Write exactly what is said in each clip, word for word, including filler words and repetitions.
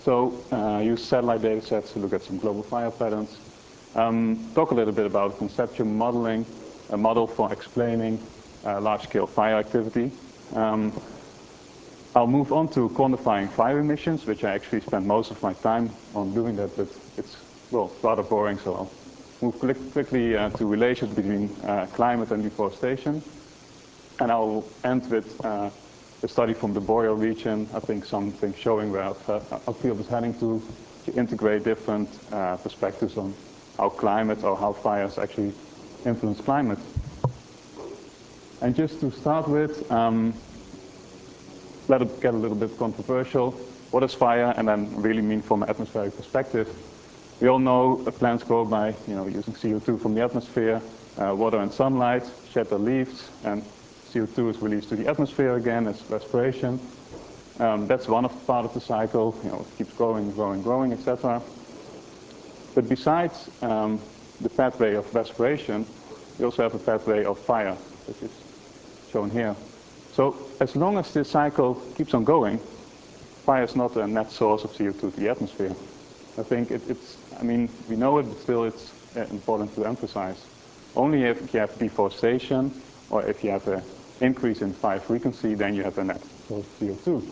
So uh, use satellite data sets to look at some global fire patterns. Um, talk a little bit about conceptual modeling, a model for explaining uh, large-scale fire activity. Um, I'll move on to quantifying fire emissions, which I actually spent most of my time on doing that, but it's, well, rather boring, so I'll move quick, quickly uh, to relations between uh, climate and deforestation. And I'll end with uh, a study from the Boreal region, I think something showing where our, our field is heading to, to integrate different uh, perspectives on how climate or how fires actually influence climate. And just to start with, um, let it get a little bit controversial. What is fire? And then really mean from an atmospheric perspective. We all know plants grow by you know, using C O two from the atmosphere, uh, water and sunlight, shed their leaves, and C O two is released to the atmosphere again as respiration. Um, that's one of the part of the cycle. You know, it keeps growing, growing, growing, et cetera. But besides um, the pathway of respiration, we also have a pathway of fire, which is shown here. So as long as this cycle keeps on going, fire is not a net source of C O two to the atmosphere. I think it, it's, I mean, we know it, but still it's uh, important to emphasize. Only if you have deforestation or if you have an increase in fire frequency, then you have a net source of C O two.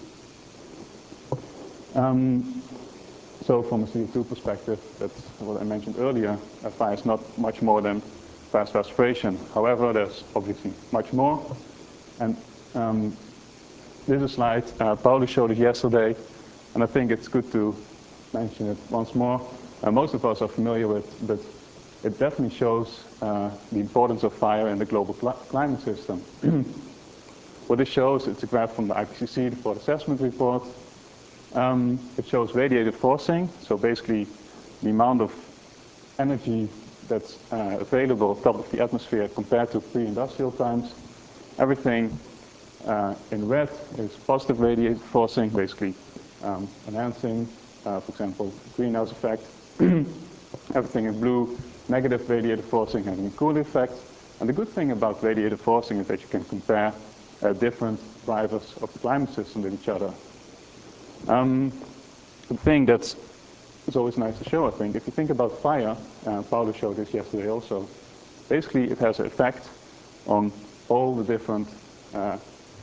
Um, so from a C O two perspective, that's what I mentioned earlier, uh, fire is not much more than fast respiration. However, there's obviously much more. And um, this is a slide, uh, Paolo showed it yesterday, and I think it's good to mention it once more. Uh, most of us are familiar with, but it definitely shows uh, the importance of fire in the global cl climate system. What it shows, it's a graph from the I P C C, the Port Assessment Report. Um, it shows radiative forcing, so basically the amount of energy that's uh, available top of the atmosphere compared to pre-industrial times. Everything uh, in red is positive radiative forcing, basically um, enhancing, uh, for example, greenhouse effect. Everything in blue, negative radiative forcing, having a cooling effect. And the good thing about radiative forcing is that you can compare uh, different drivers of the climate system with each other. Um, the thing that's it's always nice to show, I think, if you think about fire, uh, Paolo showed this yesterday also, basically it has an effect on all the different uh,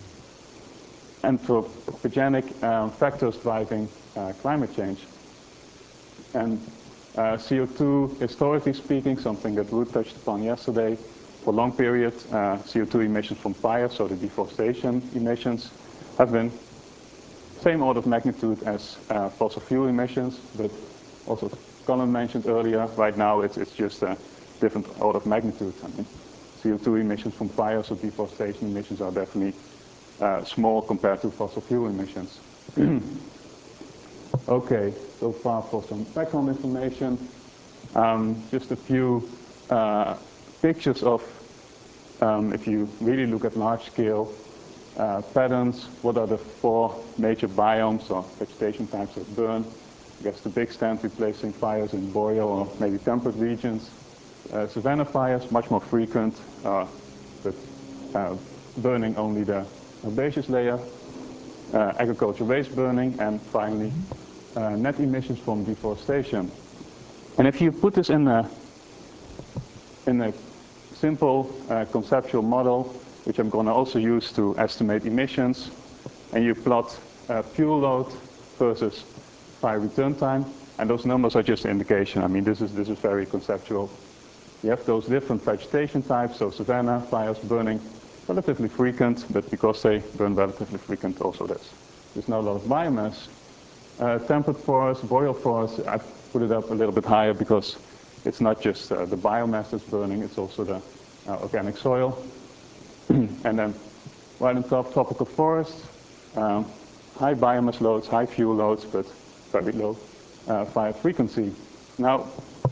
anthropogenic um, factors driving uh, climate change. And uh, C O two, historically speaking, something that Ruud touched upon yesterday, for a long period, uh, C O two emissions from fire, so the deforestation emissions, have been same order of magnitude as uh, fossil fuel emissions, but also Colin mentioned earlier, right now it's, it's just a different order of magnitude. I mean, C O two emissions from fire, so deforestation emissions are definitely uh, small compared to fossil fuel emissions. Okay, so far for some background information. Um, just a few uh, pictures of, um, if you really look at large-scale uh, patterns, what are the four major biomes or vegetation types that burn? I guess to a big extent replacing fires in boreal or maybe temperate regions. Uh, savanna fires, much more frequent, uh, but uh, burning only the herbaceous layer. Uh, agricultural waste burning, and finally uh, net emissions from deforestation. And if you put this in a, in a simple uh, conceptual model, which I'm going to also use to estimate emissions, and you plot uh, fuel load versus fire return time, and those numbers are just an indication. I mean, this is, this is very conceptual. You have those different vegetation types, so savanna fires burning relatively frequent, but because they burn relatively frequent, also there's, there's not a lot of biomass. Uh, temperate forests, boreal forests, I put it up a little bit higher because it's not just uh, the biomass that's burning, it's also the uh, organic soil. And then right on top, tropical forests, um, high biomass loads, high fuel loads, but very low uh, fire frequency. Now,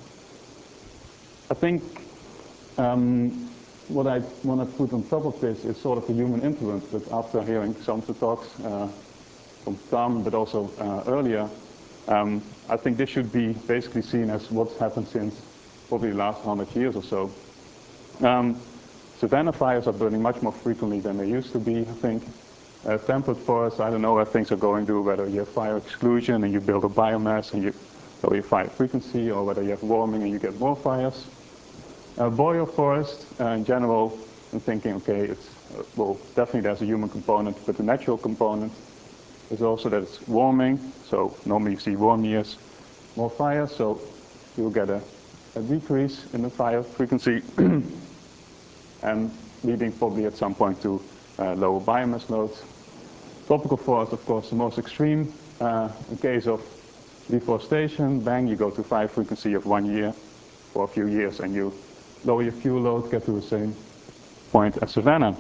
I think um, what I want to put on top of this is sort of the human influence, but after hearing some of the talks uh, from Tom, but also uh, earlier, um, I think this should be basically seen as what's happened since probably the last hundred years or so. Um, savanna fires are burning much more frequently than they used to be, I think. Uh, temperate forests, I don't know where things are going to, whether you have fire exclusion and you build a biomass and you lower your fire frequency, or whether you have warming and you get more fires. Uh, boreal forest, uh, in general, I'm thinking, okay, it's, uh, well, definitely there's a human component, but the natural component is also that it's warming. So normally you see warm years, more fire, so you'll get a, a decrease in the fire frequency, and leading probably at some point to uh, lower biomass loads. Tropical forest, of course, the most extreme. Uh, in case of deforestation, bang, you go to fire frequency of one year for a few years, and you lower your fuel load, get to the same point as savanna.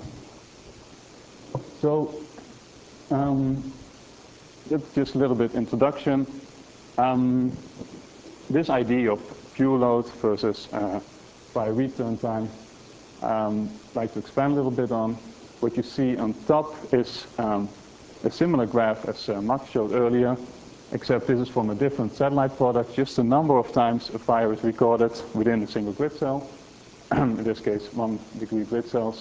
So, um, that's just a little bit introduction. Um, this idea of fuel load versus uh, fire return time, um, I'd like to expand a little bit on. What you see on top is um, a similar graph as uh, Max showed earlier, except this is from a different satellite product, just the number of times a fire is recorded within a single grid cell, in this case one degree grid cells.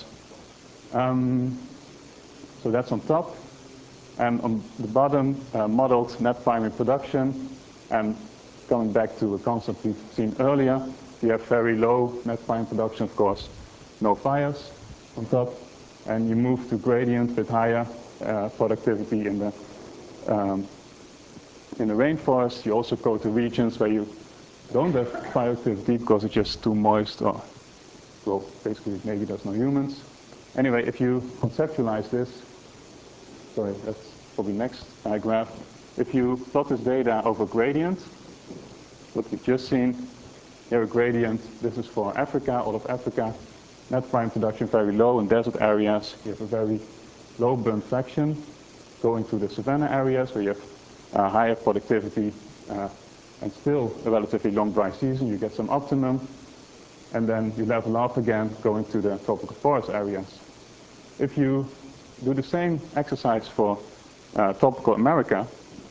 Um, so that's on top. And on the bottom, uh, modeled net primary production. And coming back to a concept we've seen earlier, you have very low net primary production, of course, no fires on top. And you move to gradient with higher uh, productivity in the, um, in the rainforest. You also go to regions where you don't have fire activity because it's just too moist, or, well, basically maybe there's no humans. Anyway, if you conceptualize this, sorry, that's probably next uh, graph. If you plot this data over gradient, what we've just seen, here a gradient, this is for Africa, all of Africa. Net prime production very low in desert areas. You have a very low burn fraction going to the savanna areas where you have uh, higher productivity uh, and still a relatively long dry season. You get some optimum, and then you level up again going to the tropical forest areas. If you do the same exercise for uh, tropical America,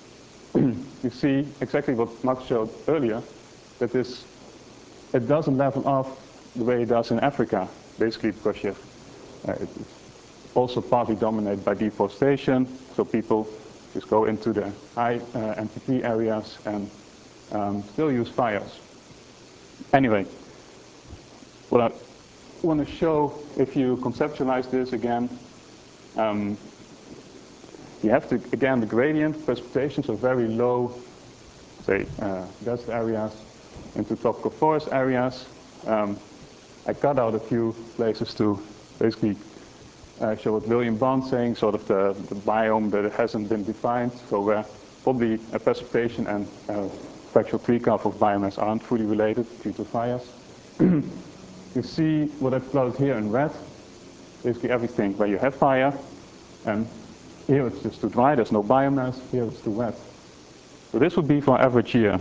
you see exactly what Max showed earlier, that this, it doesn't level off the way it does in Africa, basically because you have, uh, it's also partly dominated by deforestation, so people just go into the high uh, M P P areas and um, still use fires. Anyway, what I want to show, if you conceptualize this again, um, you have to, again, the gradient precipitation, so very low, say, uh, desert areas into tropical forest areas. Um, I cut out a few places to basically uh, show what William Bond's saying, sort of the, the biome that hasn't been defined, so where probably a precipitation and uh, fractional tree-cover of biomass aren't fully related due to fires. You see what I've plotted here in red, basically everything where you have fire, and here it's just too dry, there's no biomass, here it's too wet. So this would be for average year.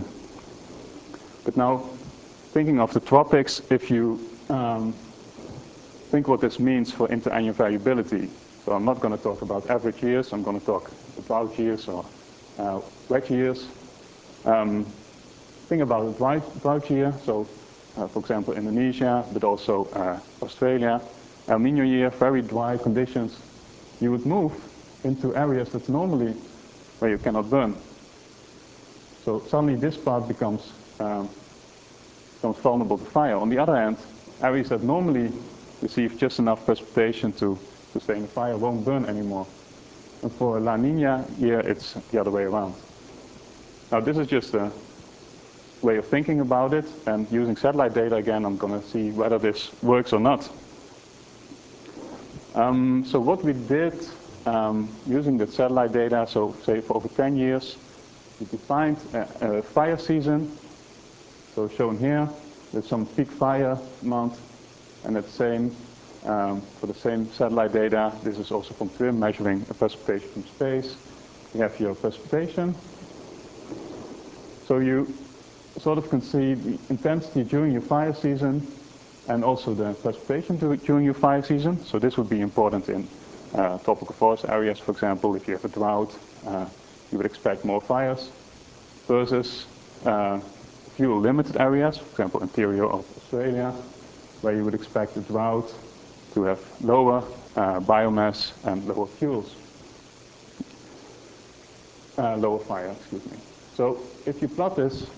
But now, thinking of the tropics, if you um, think what this means for interannual variability, so I'm not going to talk about average years, I'm going to talk drought years or uh, wet years. Um, think about a dry, drought year, so uh, for example Indonesia, but also uh, Australia. El Nino year, very dry conditions. You would move into areas that's normally where you cannot burn. So suddenly this part becomes, um, becomes vulnerable to fire. On the other hand, areas that normally receive just enough precipitation to sustain the fire won't burn anymore. And for a La Nina year, it's the other way around. Now this is just a way of thinking about it, and using satellite data again, I'm going to see whether this works or not. Um, so what we did um, using the satellite data, so say for over ten years, we defined a, a fire season, so shown here with some peak fire month, and the same um, for the same satellite data. This is also from TWIM, measuring a precipitation from space. You have your precipitation. So you sort of can see the intensity during your fire season and also the precipitation during your fire season. So this would be important in uh, tropical forest areas, for example. If you have a drought, uh, you would expect more fires, versus uh, fuel limited areas, for example interior of Australia, where you would expect a drought to have lower uh, biomass and lower fuels. uh, lower fire, excuse me. So if you plot this,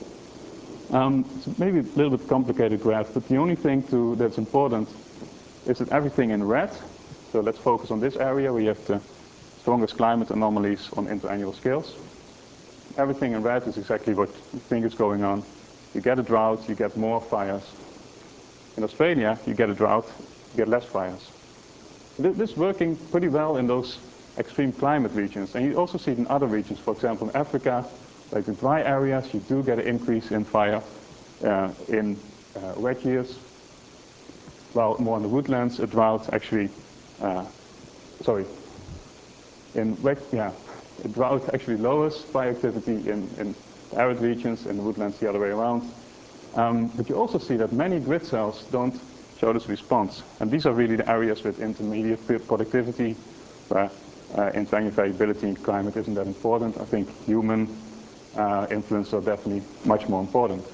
um, it's maybe a little bit complicated graph, but the only thing to, that's important is that everything in red, so let's focus on this area where you have the strongest climate anomalies on interannual scales. Everything in red is exactly what you think is going on. You get a drought, you get more fires. In Australia, you get a drought, you get less fires. This is working pretty well in those extreme climate regions. And you also see it in other regions. For example, in Africa, like the dry areas, you do get an increase in fire uh, in uh, wet years. While more in the woodlands, a drought actually, uh, sorry, in wet, yeah, a drought actually lowers fire activity in, in arid regions, in the woodlands the other way around. Um, but you also see that many grid cells don't show this response. And these are really the areas with intermediate productivity, where uh, interannual variability in climate isn't that important. I think human uh, influence are definitely much more important.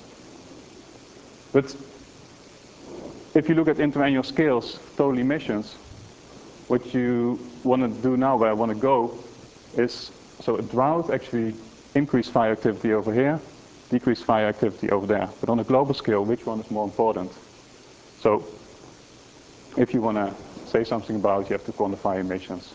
But if you look at interannual scales, total emissions, what you want to do now, where I want to go, is, so a drought actually increase fire activity over here, decrease fire activity over there. But on a global scale, which one is more important? So if you want to say something about it, you have to quantify emissions.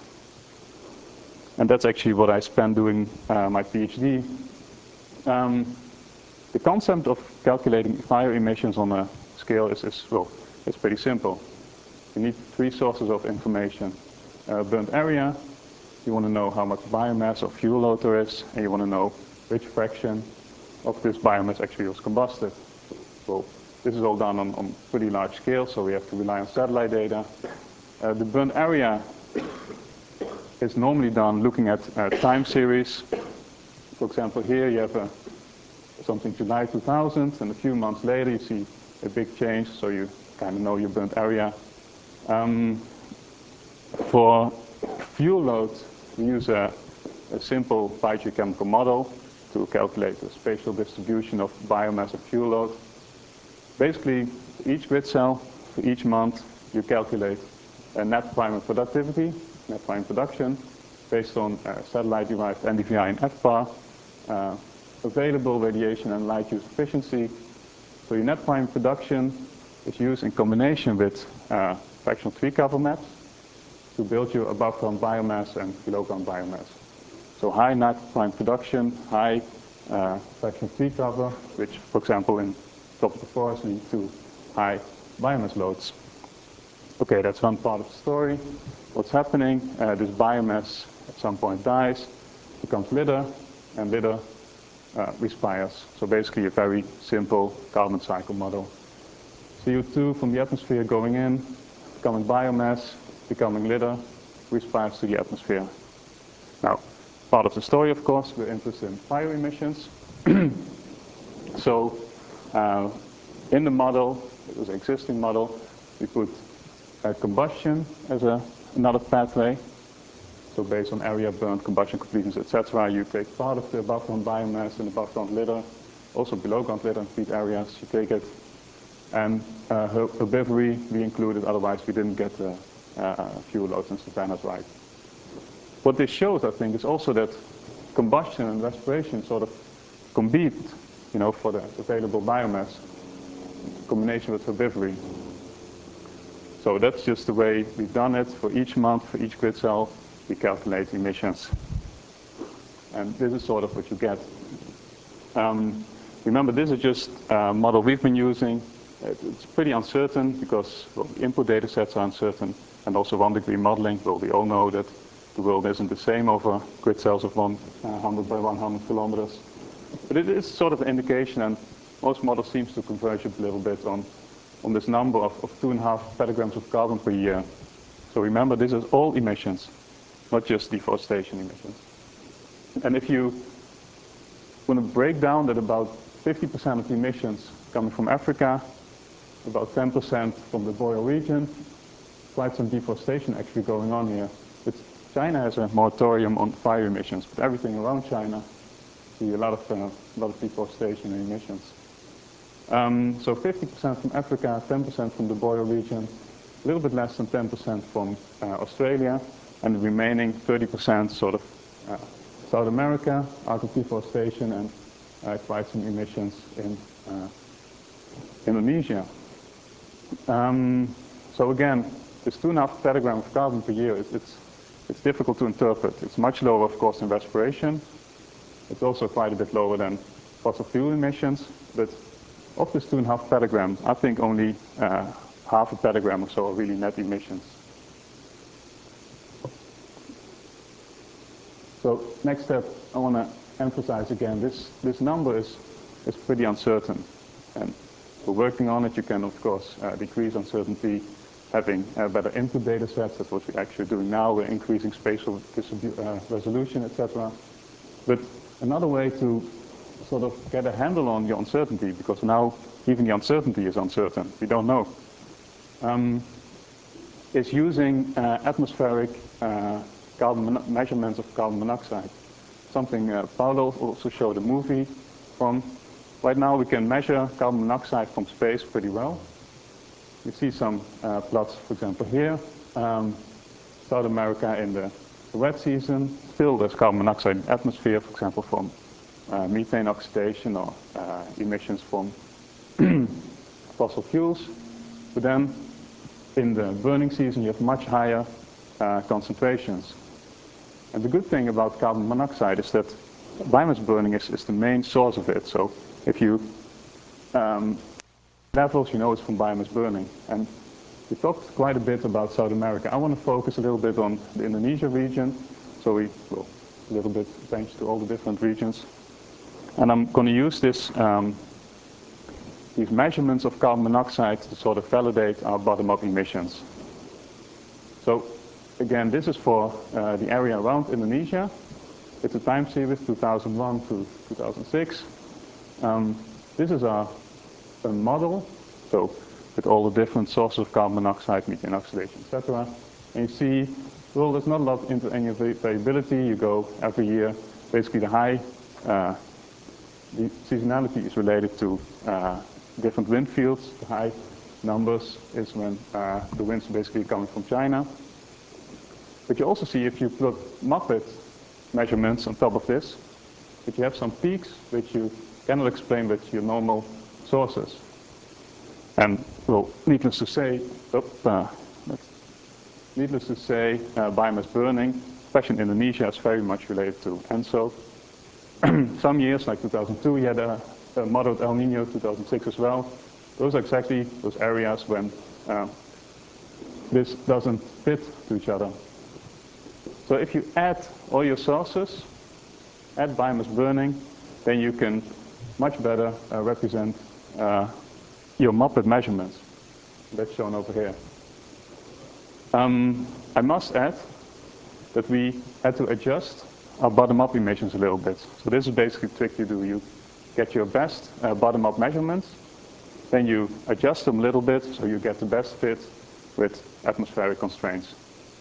And that's actually what I spent doing uh, my PhD. Um, the concept of calculating fire emissions on a scale is, is well, it's pretty simple. You need three sources of information. Uh, burnt area, you want to know how much biomass or fuel load there is, and you want to know which fraction of this biomass actually was combusted. So this is all done on, on pretty large scale, so we have to rely on satellite data. Uh, the burnt area is normally done looking at uh, time series. For example, here you have a, something July two thousand, and a few months later you see a big change, so you kind of know your burnt area. Um, for fuel load, we use a, a simple biogeochemical model to calculate the spatial distribution of biomass and fuel load. Basically, for each grid cell, for each month, you calculate a net primary productivity, net primary production, based on uh, satellite-derived N D V I and F B A R, uh, available radiation and light use efficiency. So your net primary production is used in combination with uh, fractional tree cover maps to build your above ground biomass and below ground biomass. So high net primary production, high uh, fractional tree cover, which, for example, in tropical forest lead to high biomass loads. Okay, that's one part of the story. What's happening? Uh, this biomass at some point dies, becomes litter, and litter uh, respires. So basically a very simple carbon cycle model. C O two from the atmosphere going in, becoming biomass, becoming litter, respires to the atmosphere. Now, part of the story, of course, we're interested in fire emissions. So uh, in the model, it was an existing model, we put uh, combustion as a, another pathway. So based on area burned, combustion completions, et cetera, you take part of the above ground biomass and above ground litter, also below ground litter in peat areas, you take it. And uh, herbivory we included, otherwise we didn't get the uh, fuel loads and savannas right. What this shows, I think, is also that combustion and respiration sort of compete, you know, for the available biomass, in combination with herbivory. So that's just the way we've done it. For each month, for each grid cell, we calculate emissions. And this is sort of what you get. Um, remember, this is just a model we've been using. It's pretty uncertain because, well, the input data sets are uncertain, and also one degree modeling. Well, we all know that the world isn't the same over grid cells of one hundred by one hundred kilometers. But it is sort of an indication, and most models seem to converge a little bit on, on this number of, of two and a half petagrams of carbon per year. So remember, this is all emissions, not just deforestation emissions. And if you want to break down that about fifty percent of the emissions coming from Africa, about ten percent from the Boreal region, quite some deforestation actually going on here. It's, China has a moratorium on fire emissions, but everything around China, see a lot of, uh, a lot of deforestation and emissions. Um, so fifty percent from Africa, ten percent from the Boreal region, a little bit less than ten percent from uh, Australia, and the remaining thirty percent sort of uh, South America, out of deforestation, and uh, quite some emissions in uh, Indonesia. Um, so again, this two and a half petagram of carbon per year, it's, it's, it's difficult to interpret. It's much lower, of course, in respiration. It's also quite a bit lower than fossil fuel emissions, but of this two and a half petagram, I think only uh, half a petagram or so are really net emissions. So next step, I want to emphasize again, this, this number is, is pretty uncertain. And we're working on it. You can, of course, uh, decrease uncertainty, having uh, better input data sets. That's what we're actually doing now. We're increasing spatial uh, resolution, et cetera. But another way to sort of get a handle on your uncertainty, because now even the uncertainty is uncertain. We don't know. Um, is using uh, atmospheric uh, carbon measurements of carbon monoxide. Something uh, Paolo also showed a movie from. Right now we can measure carbon monoxide from space pretty well. You see some uh, plots, for example, here. Um, South America in the wet season. Still there's carbon monoxide in the atmosphere, for example, from uh, methane oxidation or uh, emissions from fossil fuels. But then in the burning season you have much higher uh, concentrations. And the good thing about carbon monoxide is that biomass burning is, is the main source of it. So if you um, levels, you know it's from biomass burning. And we talked quite a bit about South America. I want to focus a little bit on the Indonesia region. So we will a little bit change to all the different regions. And I'm going to use this, um, these measurements of carbon monoxide to sort of validate our bottom-up emissions. So again, this is for uh, the area around Indonesia. It's a time series, two thousand one to two thousand six. Um, this is our a model, so with all the different sources of carbon monoxide, methane oxidation, et cetera. And you see, well, there's not a lot into any variability. You go every year. Basically, the high uh, the seasonality is related to uh, different wind fields. The high numbers is when uh, the winds are basically coming from China. But you also see if you plot MOPIT measurements on top of this, that you have some peaks which you cannot explain with your normal sources. And, well, needless to say, oh, uh, needless to say, uh, biomass burning, especially in Indonesia, is very much related to ENSO. Some years, like two thousand two, we had a, a moderate El Nino, two thousand six as well. Those are exactly those areas when uh, this doesn't fit to each other. So if you add all your sources, add biomass burning, then you can much better uh, represent uh, your MOPIT measurements. That's shown over here. Um, I must add that we had to adjust our bottom-up emissions a little bit. So this is basically the trick you do. You get your best uh, bottom-up measurements, then you adjust them a little bit so you get the best fit with atmospheric constraints.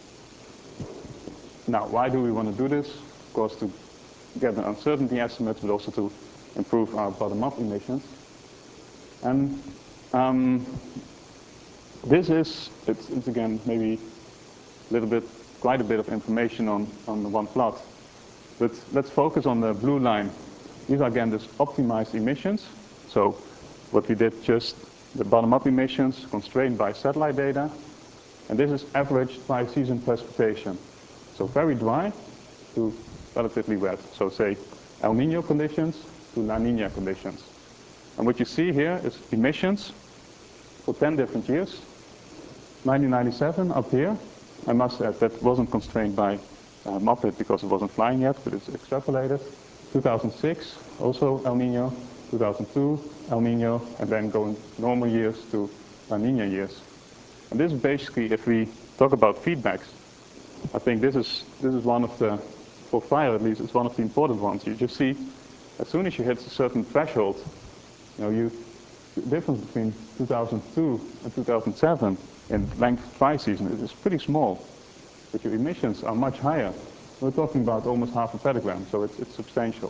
Now, why do we want to do this? Of course, to get an uncertainty estimate, but also to improve our bottom-up emissions. And um, this is, it's, it's again, maybe a little bit, quite a bit of information on, on the one plot. But let's focus on the blue line. These are, again, just optimized emissions. So what we did just, the bottom-up emissions constrained by satellite data. And this is averaged by season precipitation. So very dry to relatively wet. So say El Nino conditions to La Nina conditions. And what you see here is emissions for ten different years. nineteen ninety-seven up here. I must add that wasn't constrained by uh, MOPIT because it wasn't flying yet, but it's extrapolated. two thousand six, also El Nino. two thousand two, El Nino. And then going normal years to La Nina years. And this is basically, if we talk about feedbacks, I think this is, this is one of the, for fire at least, it's one of the important ones. You just see, as soon as you hit a certain threshold, you know, you, the difference between two thousand two and two thousand seven in length of dry season is pretty small, but your emissions are much higher. We're talking about almost half a petagram, so it's, it's substantial.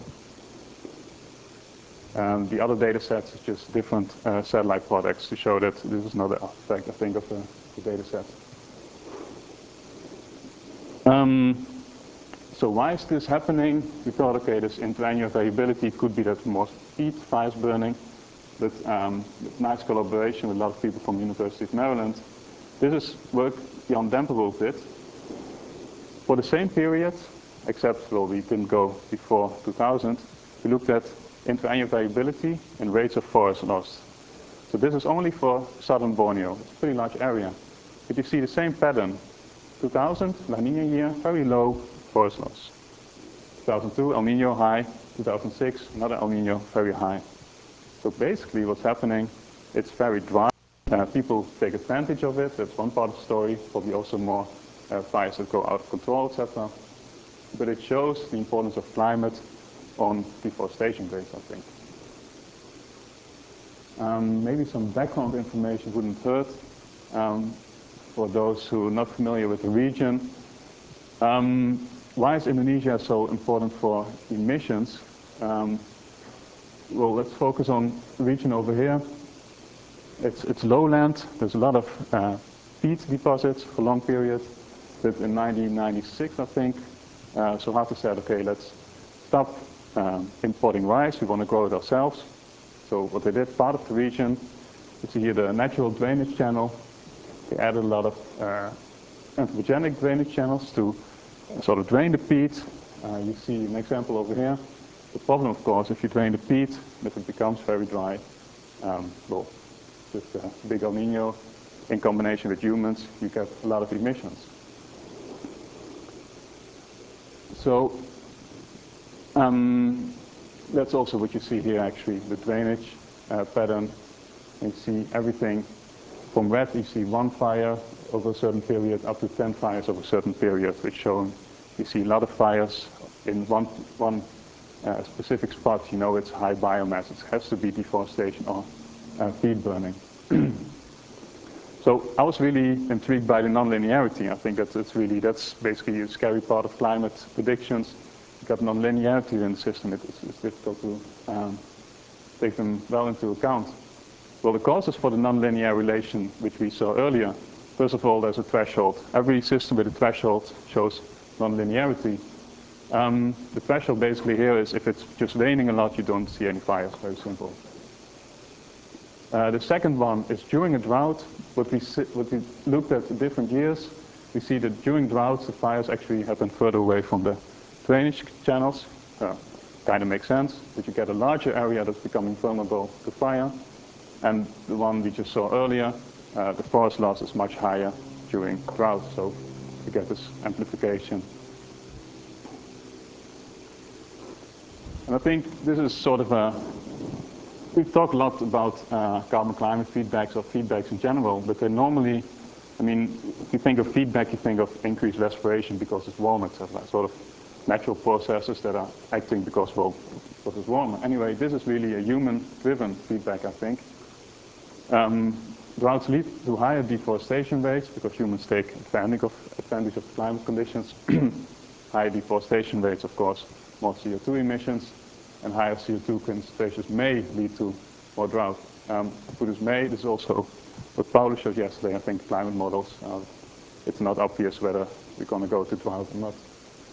And the other data sets is just different uh, satellite products to show that this is another aspect, I think, of the, the data set. Um, So why is this happening? We thought, okay, this interannual variability could be that more peat fires burning, but um, with nice collaboration with a lot of people from the University of Maryland, this is work Jan Demperold did. For the same period, except, well, we didn't go before two thousand, we looked at interannual variability and rates of forest loss. So this is only for southern Borneo. It's a pretty large area. But you see the same pattern. two thousand, La Nina year, very low forest loss. two thousand two, El Nino high. two thousand six, another El Nino, very high. So basically what's happening, it's very dry. Uh, people take advantage of it. That's one part of the story. Probably also more uh, fires that go out of control, et cetera. But it shows the importance of climate on deforestation rates, I think. Um, maybe some background information wouldn't hurt um, for those who are not familiar with the region. Um, why is Indonesia so important for emissions? Um, well, let's focus on the region over here. It's, it's lowland. There's a lot of uh, peat deposits for long periods. But in nineteen ninety-six, I think, uh, Suharto said, okay, let's stop um, importing rice. We want to grow it ourselves. So what they did, part of the region, you see here the natural drainage channel. They added a lot of uh, anthropogenic drainage channels to sort of drain the peat. Uh, you see an example over here. The problem, of course, if you drain the peat, if it becomes very dry, um, well, with a big El Nino in combination with humans, you get a lot of emissions. So um, that's also what you see here, actually, the drainage uh, pattern. You see everything from red, you see one fire over a certain period, up to ten fires over a certain period, which show you see a lot of fires in one, one uh, specific spot. You know it's high biomass. It has to be deforestation or uh, peat burning. So I was really intrigued by the nonlinearity. I think that it's really, that's basically a scary part of climate predictions. You've got nonlinearity in the system. It, it's, it's difficult to um, take them well into account. Well, the causes for the nonlinear relation, which we saw earlier, first of all, there's a threshold. Every system with a threshold shows nonlinearity. Um, the threshold basically here is if it's just raining a lot, you don't see any fires, very simple. Uh, the second one is during a drought. What we, what we looked at in different years, we see that during droughts, the fires actually happen further away from the drainage channels. Uh, kind of makes sense, that you get a larger area that's becoming vulnerable to fire. And the one we just saw earlier, uh, the forest loss is much higher during drought, so you get this amplification. And I think this is sort of a, we've talked a lot about uh, carbon climate feedbacks or feedbacks in general, but they normally, I mean, if you think of feedback, you think of increased respiration because it's warmer, et cetera. Sort of natural processes that are acting because, well, because it's warmer. Anyway, this is really a human-driven feedback, I think. Um, droughts lead to higher deforestation rates because humans take advantage of, advantage of climate conditions. Higher deforestation rates, of course, more C O two emissions, and higher C O two concentrations may lead to more drought. Um, for this may, this is also what Paolo showed yesterday, I think, climate models. Uh, it's not obvious whether we're going to go to drought or not.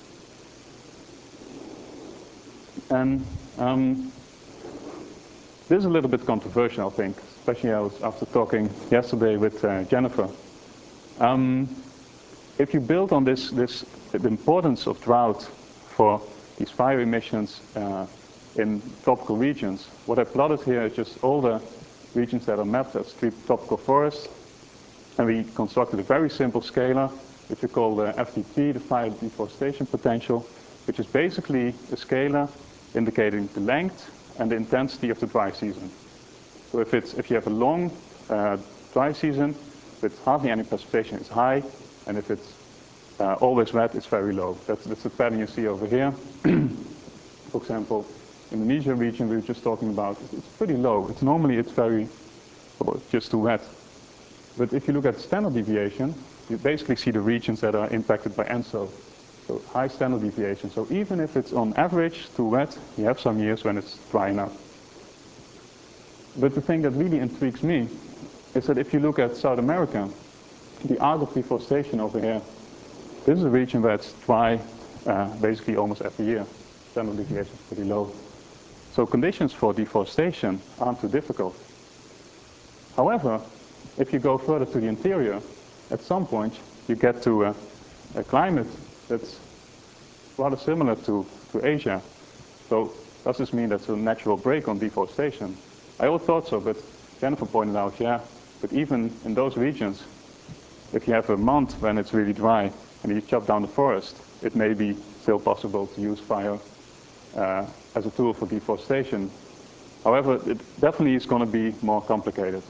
And um, this is a little bit controversial, I think, especially I was after talking yesterday with uh, Jennifer. Um, if you build on this, this, the importance of drought for these fire emissions uh, in tropical regions, what I plotted here is just all the regions that are mapped as tropical forests, and we constructed a very simple scalar, which we call the F D P, the fire deforestation potential, which is basically a scalar indicating the length and the intensity of the dry season. So if, it's, if you have a long uh, dry season with hardly any precipitation, it's high, and if it's uh, always wet, it's very low. That's, that's the pattern you see over here. For example, Indonesia region we were just talking about, it's pretty low. It's normally it's very, well, it's just too wet. But if you look at standard deviation, you basically see the regions that are impacted by ENSO. So high standard deviation. So even if it's on average too wet, you have some years when it's dry enough. But the thing that really intrigues me is that if you look at South America, the arc of deforestation over here, this is a region where it's dry uh, basically almost every year. Standard deviation is pretty low. So conditions for deforestation aren't too difficult. However, if you go further to the interior, at some point you get to a, a climate that's rather similar to, to Asia. So does this mean that's a natural break on deforestation? I always thought so, but Jennifer pointed out, yeah, but even in those regions, if you have a month when it's really dry and you chop down the forest, it may be still possible to use fire uh, as a tool for deforestation. However, it definitely is going to be more complicated.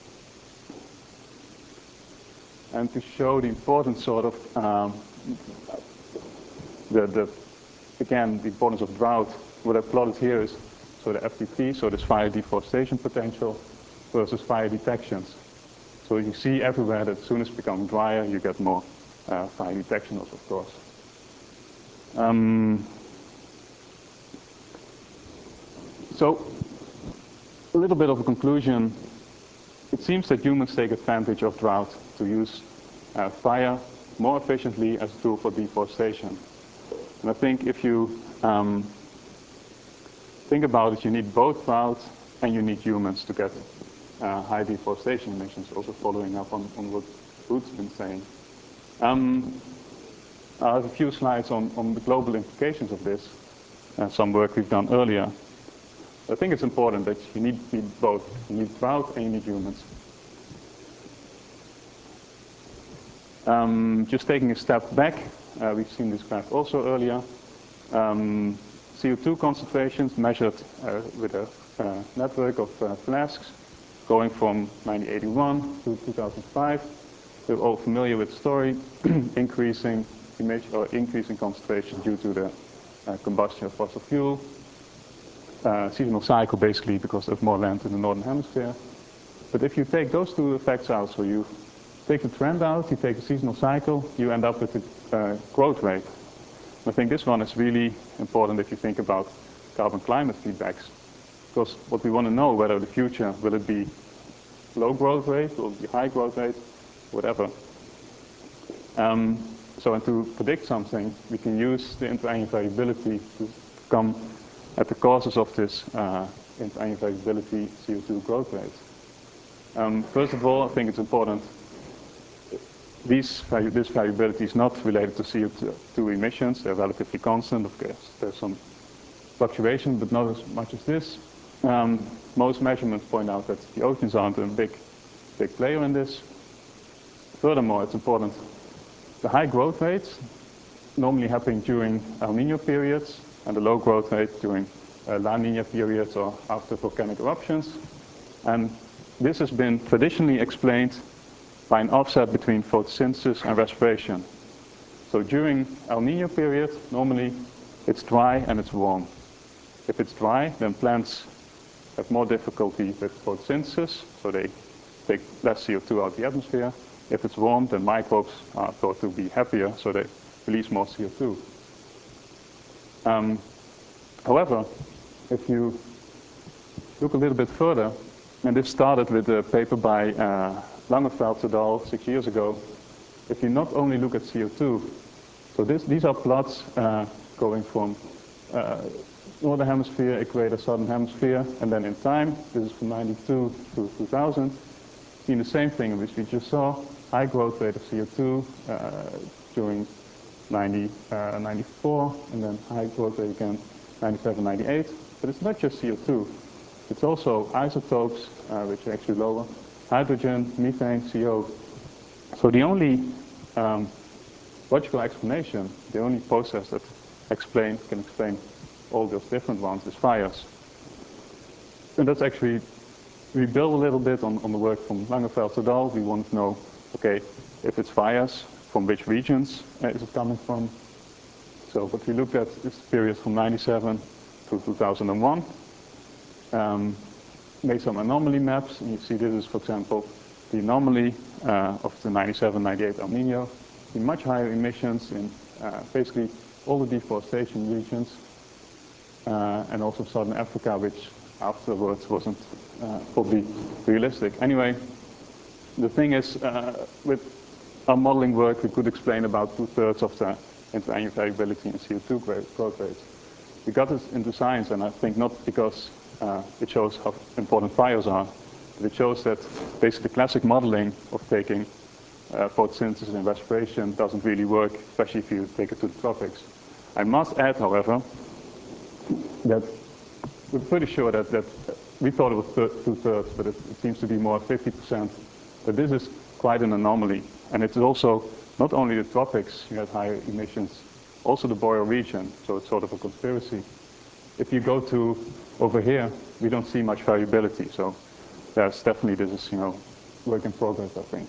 And to show the important sort of, um, the, the, again, the importance of drought, what I've plotted here is so the F D P, so this fire deforestation potential versus fire detections. So you see everywhere that as soon as it becomes drier, you get more uh, fire detection, of course. Um, so a little bit of a conclusion. It seems that humans take advantage of drought to use uh, fire more efficiently as a tool for deforestation. And I think if you um, think about it, you need both drought and you need humans to get uh, high deforestation emissions, also following up on, on what Ruud's been saying. Um, I have a few slides on, on the global implications of this, uh, some work we've done earlier. I think it's important that you need, need both. You need drought and you need humans. Um, just taking a step back, uh, we've seen this graph also earlier. Um, C O two concentrations measured uh, with a uh, network of uh, flasks going from nineteen eighty-one to two thousand five. We're all familiar with the story, increasing emission or increasing concentration due to the uh, combustion of fossil fuel. Uh, seasonal cycle basically because there's more land in the northern hemisphere. But if you take those two effects out, so you take the trend out, you take the seasonal cycle, you end up with the uh, growth rate. I think this one is really important if you think about carbon climate feedbacks, because what we want to know, whether the future, will it be low growth rate, will it be high growth rate, whatever. Um, so and to predict something, we can use the interannual variability to come at the causes of this uh, interannual variability C O two growth rate. Um, first of all, I think it's important, these, this variability is not related to C O two emissions. They're relatively constant. Of course, there's some fluctuation, but not as much as this. Um, most measurements point out that the oceans aren't a big, big player in this. Furthermore, it's important, the high growth rates normally happen during El Nino periods, and the low growth rate during uh, La Nina periods or after volcanic eruptions. And this has been traditionally explained by an offset between photosynthesis and respiration. So during El Nino period, normally it's dry and it's warm. If it's dry, then plants have more difficulty with photosynthesis, so they take less C O two out of the atmosphere. If it's warm, then microbes are thought to be happier, so they release more C O two. Um, however, if you look a little bit further, and this started with a paper by uh, Langeveld et al. six years ago, if you not only look at C O two, so this, these are plots uh, going from uh, northern hemisphere, equator, southern hemisphere, and then in time, this is from ninety-two to two thousand, seeing the same thing which we just saw, high growth rate of C O two uh, during ninety, uh, ninety-four, and then high growth rate again, ninety-seven, ninety-eight. But it's not just C O two. It's also isotopes, uh, which are actually lower, hydrogen, methane, C O. So the only um, logical explanation, the only process that explain, can explain all those different ones is fires. And that's actually, we build a little bit on, on the work from Langeveld et al. We want to know, okay, if it's fires, from which regions uh, is it coming from? So what we looked at is the period from ninety-seven to two thousand one. Um, made some anomaly maps, and you see this is, for example, the anomaly uh, of the ninety-seven ninety-eight El Nino. See much higher emissions in uh, basically all the deforestation regions, uh, and also southern Africa, which afterwards wasn't uh, probably realistic. Anyway, the thing is, uh, with our modeling work, we could explain about two-thirds of the interannual variability in C O two growth rates. We got this into science, and I think not because uh, it shows how important fires are, but it shows that basically classic modeling of taking uh, photosynthesis and respiration doesn't really work, especially if you take it to the tropics. I must add, however, that we're pretty sure that, that we thought it was two-thirds, but it, it seems to be more fifty percent. But this is quite an anomaly. And it's also not only the tropics you have higher emissions, also the boreal region, so it's sort of a conspiracy. If you go to over here, we don't see much variability, so there's definitely, this is, you know, work in progress, I think.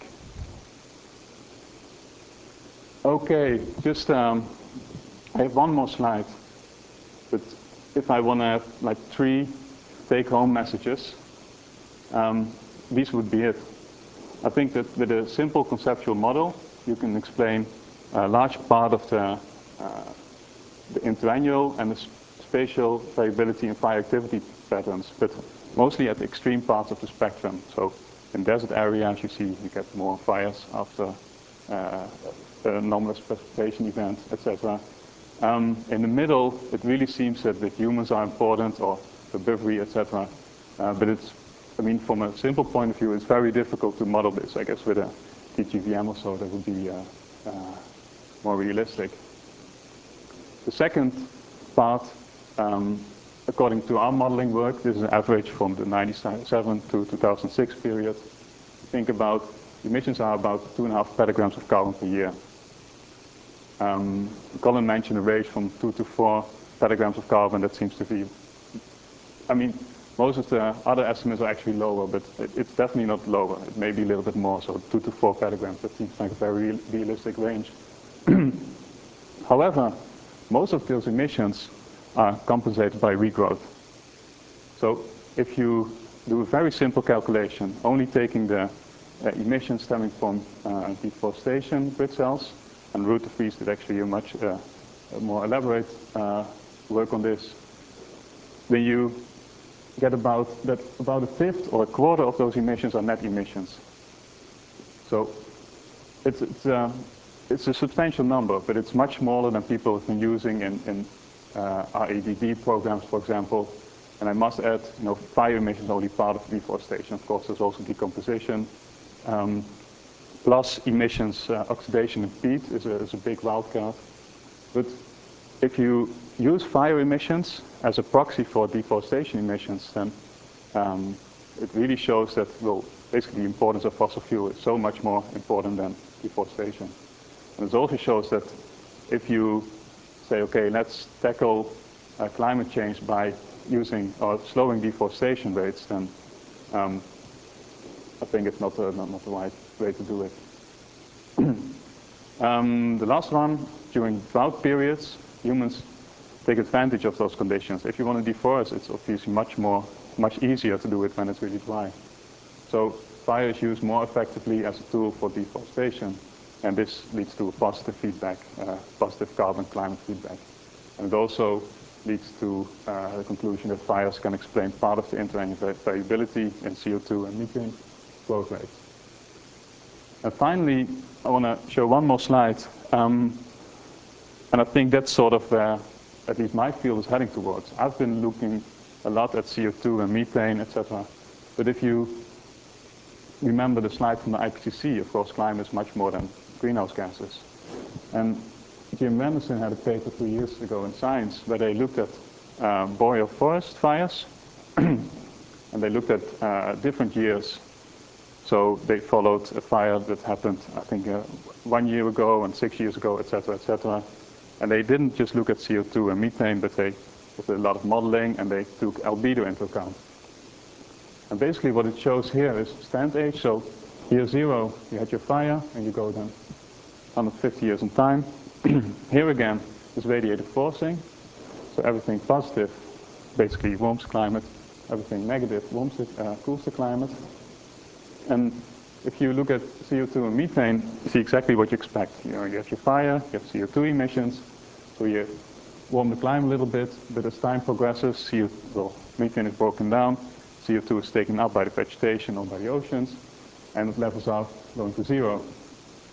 Okay, just, um, I have one more slide, but if I want to have like three take-home messages, um, these would be it. I think that with a simple conceptual model, you can explain a large part of the, uh, the interannual and the spatial variability in fire activity patterns, but mostly at the extreme parts of the spectrum. So in desert areas, you see you get more fires after uh, a anomalous precipitation event, et cetera. Um, in the middle, it really seems that the humans are important, or herbivory, et cetera. Uh, but it's, I mean, from a simple point of view, it's very difficult to model this. I guess with a T G V M or so, that would be uh, uh, more realistic. The second part, um, according to our modeling work, this is an average from the ninety-seven to two thousand six period. Think about, emissions are about two and a half petagrams of carbon per year. Um, Colin mentioned a range from two to four petagrams of carbon. That seems to be, I mean, most of the other estimates are actually lower, but it, it's definitely not lower. It may be a little bit more, so two to four petagrams. That seems like a very real, realistic range. However, most of those emissions are compensated by regrowth. So if you do a very simple calculation, only taking the uh, emissions stemming from uh, deforestation grid cells, and Ruud de Vries did actually a much uh, a more elaborate uh, work on this, then you get about that about a fifth or a quarter of those emissions are net emissions. So it's it's, uh, it's a substantial number, but it's much smaller than people have been using in, in uh, R A D D programs, for example. And I must add, you know, fire emissions is only part of deforestation. Of course, there's also decomposition. Um, plus emissions, uh, oxidation and peat is a, is a big wildcard. But if you use fire emissions as a proxy for deforestation emissions, then um, it really shows that, well, basically the importance of fossil fuel is so much more important than deforestation. And it also shows that if you say, okay, let's tackle uh, climate change by using or slowing deforestation rates, then um, I think it's not, uh, not, not the right way to do it. um, the last one, during drought periods, humans take advantage of those conditions. If you want to deforest, it's obviously much more, much easier to do it when it's really dry. So fire is used more effectively as a tool for deforestation, and this leads to a positive feedback, uh, positive carbon climate feedback. And it also leads to uh, the conclusion that fires can explain part of the interannual variability in C O two and methane growth rates. And finally, I want to show one more slide. Um, and I think that's sort of where at least my field is heading towards. I've been looking a lot at C O two and methane, et cetera. But if you remember the slide from the I P C C, of course, climate is much more than greenhouse gases. And Jim Wenderson had a paper two years ago in Science where they looked at uh, boreal forest fires, and they looked at uh, different years. So they followed a fire that happened, I think, uh, one year ago and six years ago, et cetera, et cetera. And they didn't just look at C O two and methane, but they did a lot of modeling, and they took albedo into account. And basically what it shows here is stand age. So year zero, you had your fire, and you go then one hundred fifty years in time. Here again is radiative forcing. So everything positive basically warms climate. Everything negative warms it, uh, cools the climate. And if you look at C O two and methane, you see exactly what you expect. You know, you have your fire, you have C O two emissions, so you warm the climate a little bit, but as time progresses, C O two, well, methane is broken down, C O two is taken up by the vegetation or by the oceans, and it levels out going to zero.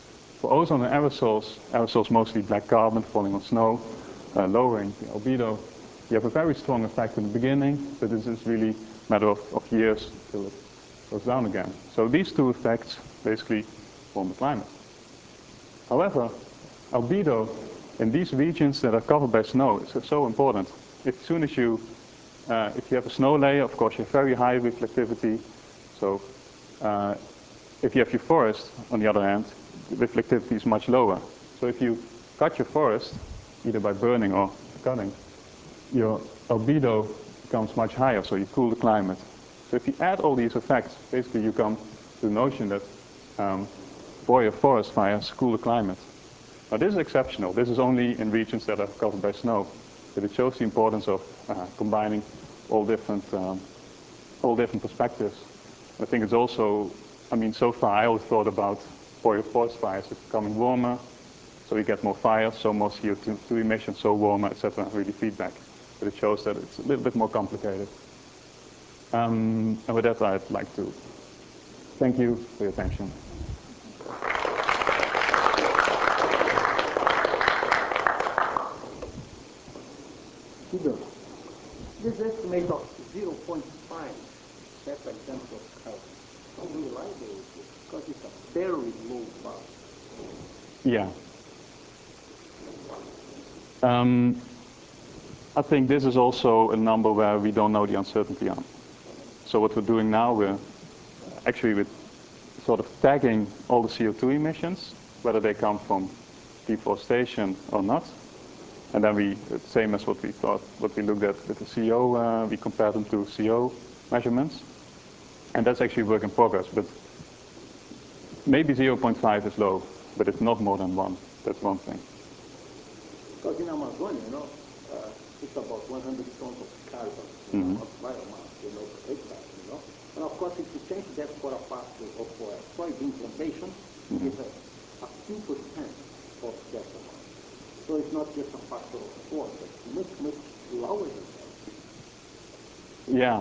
For ozone and aerosols, aerosols mostly black carbon falling on snow, uh, lowering the albedo. You have a very strong effect in the beginning, but this is really a matter of, of years till it goes down again. So these two effects basically form the climate. However, albedo in these regions that are covered by snow is so important. If, as soon as you, uh, if you have a snow layer, of course you have very high reflectivity. So uh, if you have your forest, on the other hand, the reflectivity is much lower. So if you cut your forest, either by burning or cutting, your albedo becomes much higher, so you cool the climate. So if you add all these effects, basically you come to the notion that um, boreal forest fires cool the climate. Now this is exceptional. This is only in regions that are covered by snow, but it shows the importance of uh, combining all different, um, all different perspectives. I think it's also, I mean, so far I always thought about boreal forest fires as becoming warmer, so you get more fires, so more C O two emissions, so warmer, et cetera, really feedback. But it shows that it's a little bit more complicated. Um, and with that, I'd like to thank you for your attention. This estimate of zero point five petagrams of carbon, how reliable is it? Because it's a very low bar. Yeah. Um, I think this is also a number where we don't know the uncertainty on. So what we're doing now, we're actually with sort of tagging all the C O two emissions, whether they come from deforestation or not. And then we, same as what we thought, what we looked at with the C O, uh, we compared them to C O measurements. And that's actually work in progress. But maybe zero point five is low, but it's not more than one. That's one thing. Because in Amazonia, you know, uh, it's about one hundred tons of carbon, Mm-hmm. of biomass, you know, per hectare, you know. And of course, if you change that for a pasture or for a soybean plantation, Mm-hmm. it's a, a few percent of that amount. So it's not just a factor of four, but much, much lower than that. Yeah.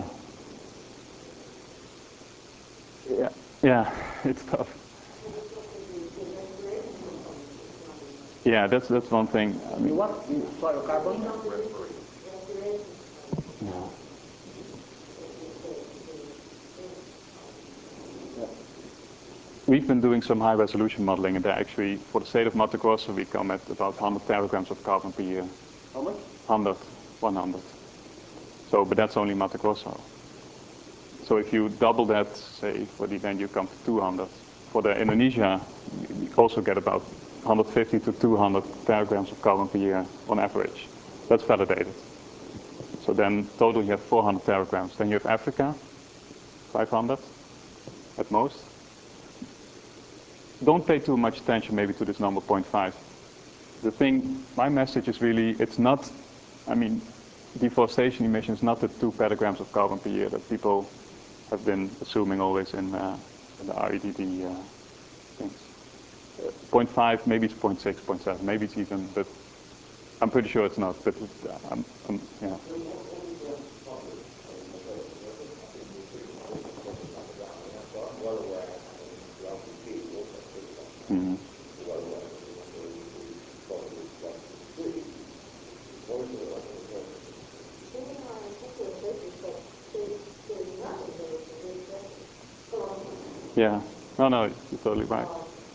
Yeah, yeah, it's tough. Yeah, that's that's one thing. I mean, What? The soil carbon? yeah. We've been doing some high resolution modeling, and actually, for the state of Mato Grosso, we come at about one hundred teragrams of carbon per year. How much? one hundred, one hundred. So, but that's only Mato Grosso. So if you double that, say, for the then you come to two hundred. For the Indonesia, you also get about one hundred fifty to two hundred teragrams of carbon per year on average. That's validated. So then total you have four hundred teragrams. Then you have Africa, five hundred at most. Don't pay too much attention maybe to this number zero point five. The thing, my message is really, it's not, I mean, deforestation emissions, not the two petagrams of carbon per year that people have been assuming always in, uh, in the R E D D uh, things. Uh, zero point five, maybe it's zero point six, zero point seven, maybe it's even, but I'm pretty sure it's not. But it's, uh, I'm, I'm, yeah. Mm-hmm. Yeah, no, no, you're totally right.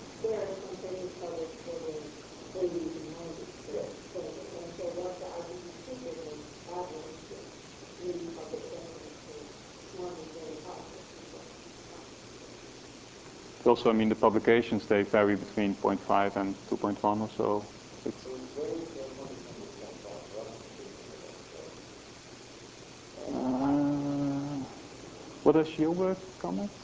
Also, I mean, the publications, they vary between zero point five and two point one or so. It's, uh, what does your work come at?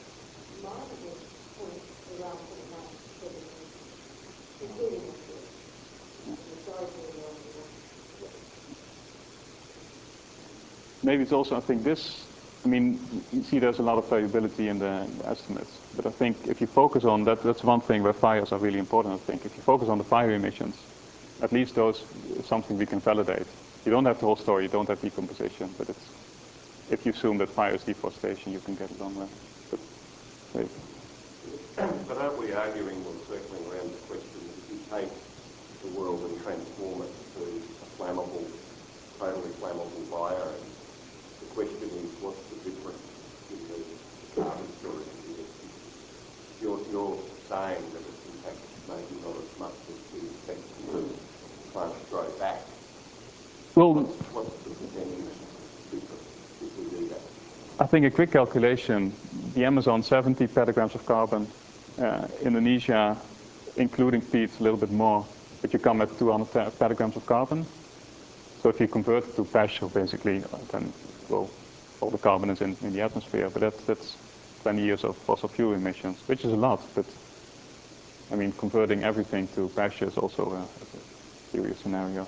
Maybe it's also, I think this, I mean, you see there's a lot of variability in the, in the estimates, but I think if you focus on that, that's one thing where fires are really important, I think. If you focus on the fire emissions, at least those is something we can validate. You don't have the whole story, you don't have decomposition, but it's, if you assume that fire is deforestation, you can get it on there. But, But aren't we arguing or circling around the question that if you take the world and transform it to a flammable, totally flammable biome, the question is what's the difference in the carbon storage capacity? You're, you're saying that it's in fact maybe not as much as we expect because plants grow back. Well, what's, what's the percentage difference if we do that? I think a quick calculation, the Amazon seventy petagrams of carbon, uh, Indonesia, including peats, a little bit more, but you come at two hundred petagrams of carbon. So if you convert it to pasture, basically, then, well, all the carbon is in, in the atmosphere, but that's, that's twenty years of fossil fuel emissions, which is a lot, but I mean, converting everything to pasture is also a, a serious scenario.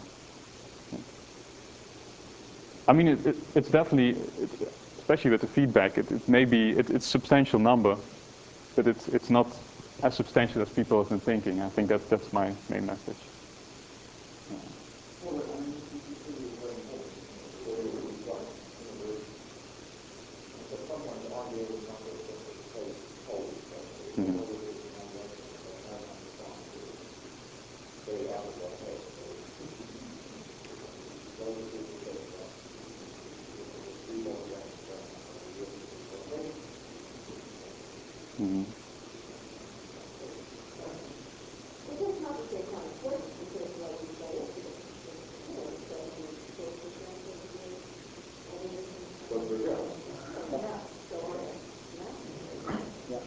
I mean, it, it, it's definitely, it's, especially with the feedback, it, it may be, it, it's a substantial number, but it's, it's not as substantial as people have been thinking. I think that, that's my main message. Well, I mean, you see this very important. So it was like, you know, there's, so someone argued with numbers that they say hold, especially. Mm-hmm. Whether it's an election or a marathon responsibility, they have it that way. So those people say that we don't get a certain number of years of deportation. Mm-hmm. Well, this not to say kind of important because, like you say, it's before, so I mean, four percent of the evolution. But Brazil. Yeah, so yeah. Yeah.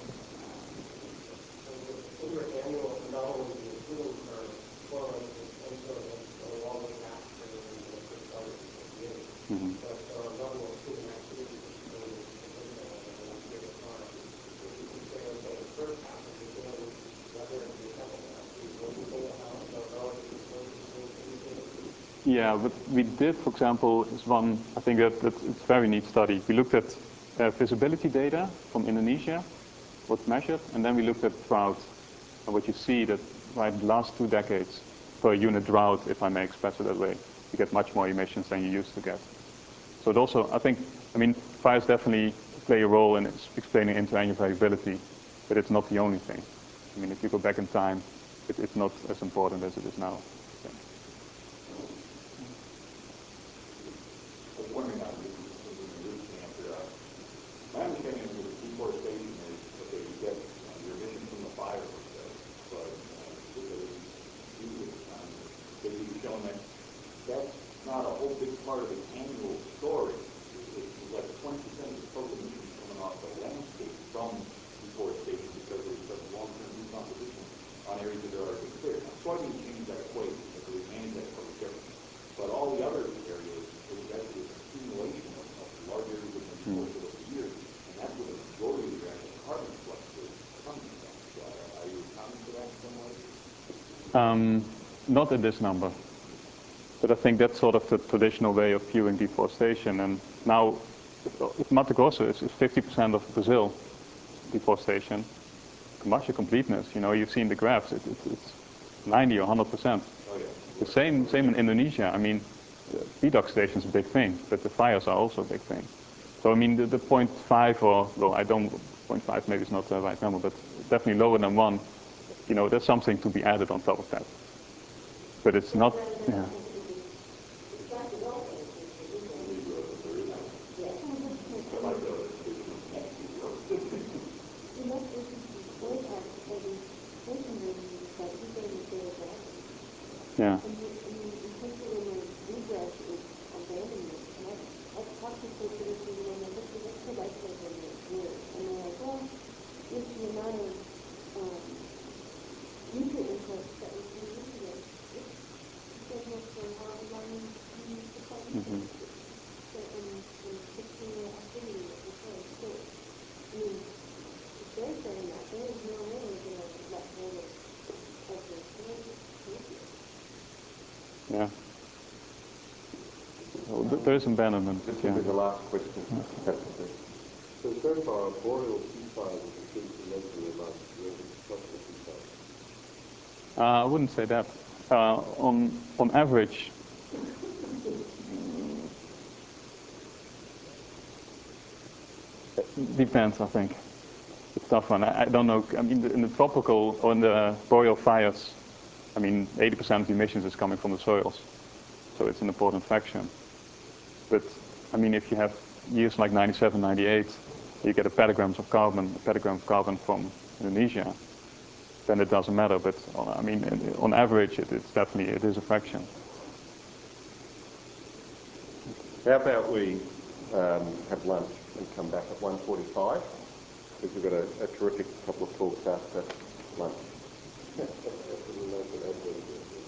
Those are annual, not only the fuel curve, but also the longer capture and the recovery of the year. Mm-hmm. But the level of human activity is still significant over a period of time. If you can say, okay, the first half of the day, whether it be chemical activity, what do you say about the relative association? Yeah, what we did, for example, is one, I think that, that it's a very neat study. We looked at uh, visibility data from Indonesia, what's measured, and then we looked at drought. And what you see that right the last two decades, per unit drought, if I may express it that way, you get much more emissions than you used to get. So it also, I think, I mean, fires definitely play a role in explaining interannual variability, but it's not the only thing. I mean, if you go back in time, it, it's not as important as it is now. Pointing out this is something in your camp here. Uh, my understanding is with deforestation is, okay, you get uh, your emissions from the fire, per se, but uh, particularly due to the time, that you've shown that that's not a whole big part of the annual story. It's like twenty percent of the total emissions coming off the landscape from deforestation because there's such long-term decomposition on areas that are already cleared. Now, soybeans change that equation because we manage that totally different. But all the other areas, it was actually an accumulation of, of large areas of the course of those years, and that's where the majority of your actual carbon flux is coming from. So are you accounting for that in some way? Um, not at this number, but I think that's sort of the traditional way of viewing deforestation. And now, if Mato Grosso is, is fifty percent of Brazil deforestation, commercial completeness, you know, you've seen the graphs, it, it, it's ninety or one hundred percent. Oh, yeah. The same, same in Indonesia. I mean, the P DOX station is a big thing, but the fires are also a big thing. So I mean, the, the zero point five or, well, I don't, zero point five maybe is not the right number, but definitely lower than one, you know, there's something to be added on top of that. But it's not, yeah. Yeah. And you, I mean, especially when the bluegrass is abandonment, and I've, I've talked to producers and I'm like, okay, what's the life cycle of your wood? And they're like, well, it's the amount of um, nutrient inputs that we put into it. It does not for however long you supply nutrients. Mm-hmm. So, and, and fixing the activity of the soil. So, I mean, if they're saying that, there is no way we're going to let go of, of the soil. Yeah. Well, th there is abandonment. This Yeah. will be the last question. So, so far, boreal ceasefires have achieved immensely amongst residents tropical ceasefires. Uh, I wouldn't say that. Uh, on on average, depends, I think. it's a tough one. I, I don't know. I mean, in the tropical or in the boreal fires, I mean, eighty percent of the emissions is coming from the soils, so it's an important fraction. But I mean, if you have years like ninety-seven, ninety-eight, you get a petagrams of carbon, a petagram of carbon from Indonesia, then it doesn't matter. But uh, I mean, on average, it, it's definitely it is a fraction. How about we um, have lunch and come back at one forty-five? Because we've got a, a terrific couple of talks after lunch.